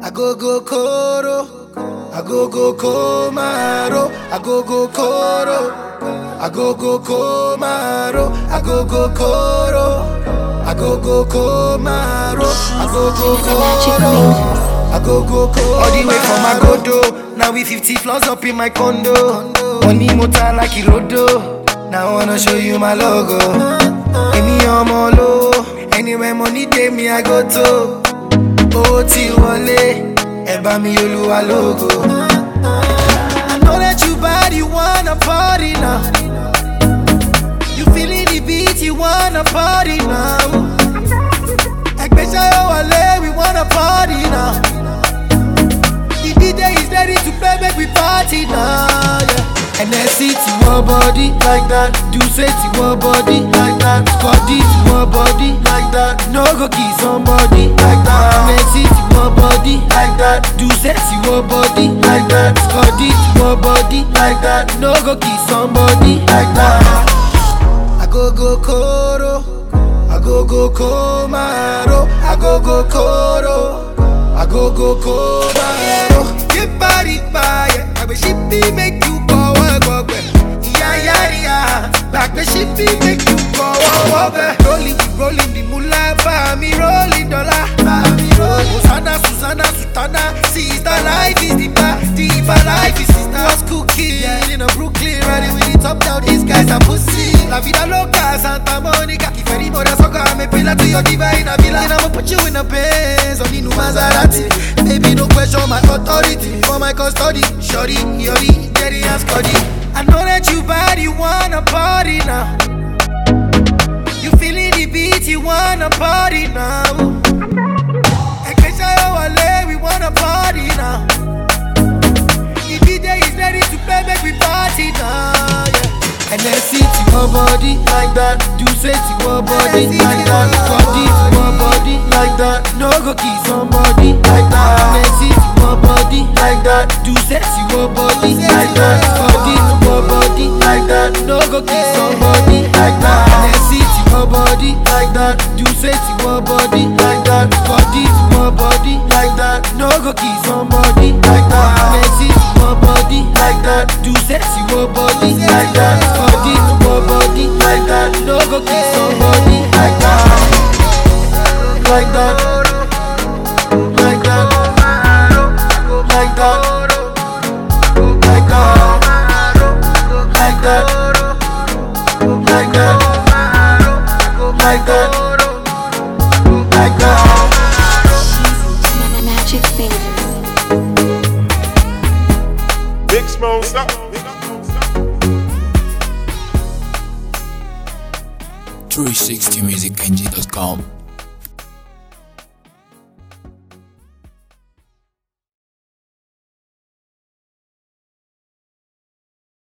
I go koro, I go komaro, I go koro, I go komaro, I go koro, I go komaro, I go koro, I go koro. All the way from Agodo, now we 50 floors up in my condo. Money motor like Irodo, now I wanna show you my logo. Give me your molo, anywhere money day me I go to. Oh, Tiwale, eba mi Oluwa logo. I know that you bad, you wanna party now. You feeling the beat, you wanna party now. We wanna party now. The DJ is ready to play, make we party now, yeah. And then see to your body like that. Do say to your body like that. Scotty to your body like that. No go kiss somebody like that. And then see to your body like that. Do say to your body like that. Scotty to your body like that. No go kiss somebody like that. I go koro, I go komaro, I go koro, I go komaro. Get body fire, I be shippy make you go work. Yeah. Like the shippy make you go work. Rolling the moolah, for me rolling dollar. Hosanna, Susanna, Sutana, sister life is the bar, deeper life is sister. What's cooking? Yeah, in a Brooklyn, riding with the top down. These guys are pussy. La vida loca, Santa Monica. If any more soccer, I'm a pillar to your divine villa. And I'ma put you in a Benz on the new Maserati. Baby, no question my authority for my custody. Shorty, yori, Jerry and Scotty. I know that you bad, you wanna party now. You feeling the beat, you wanna party now. We wanna party now. The DJ is ready to play, make we party now, yeah. And then sit to your body like that. Do say to your body like that. Body to your body like that. No go kiss somebody like that. And then sit to your body like that. Do say to your body like that. Body to your body like that. No go kiss somebody like that. And then sit to your body like that. Do say to your body like that. Body to your body like that. No go kiss somebody like that. And then sit to your body like that. Do say to your body like that. Body to your body like that. No go kiss somebody like that. Like that. Like that. Like that. Like that. Like that. Like that. Like that. Like that. Magic fingers. Big Smoke, stop. 360musicng.com